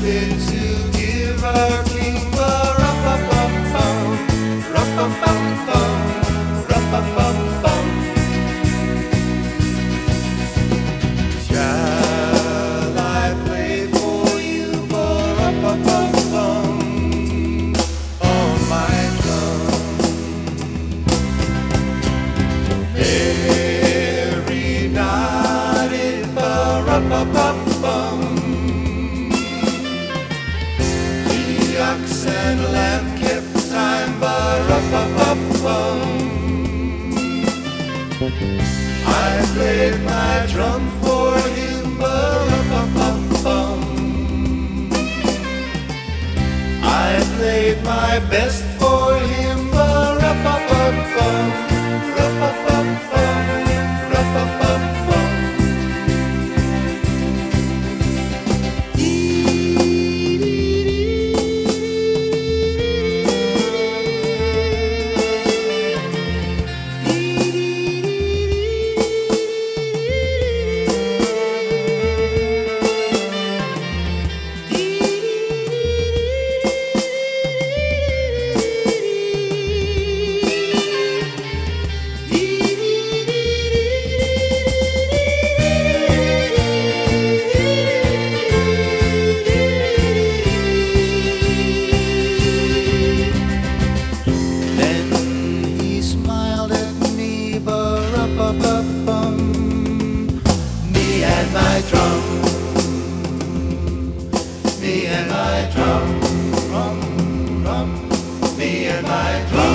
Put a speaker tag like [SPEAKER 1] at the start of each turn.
[SPEAKER 1] been to give our king a rum-pa-pum-pum, rum-pa-pum-pum, rum-pa-pum-pum. Shall I play for you a rum-pa-pum-pum on my drum? Mary nodded, ba-rum-pa-pum-pum. The ox and lamb kept time, ba-rum-pa-pum-pum. I played my drum for him, ba-rum-pa-pum-pum. I played my best for him, ba-rum-pa-pum-pum, rum-pa-pum-pum, rum-pa-pum-pum. Ba-rum-pa-pum, me and my drum, me and my drum, rum, rum, me and my drum.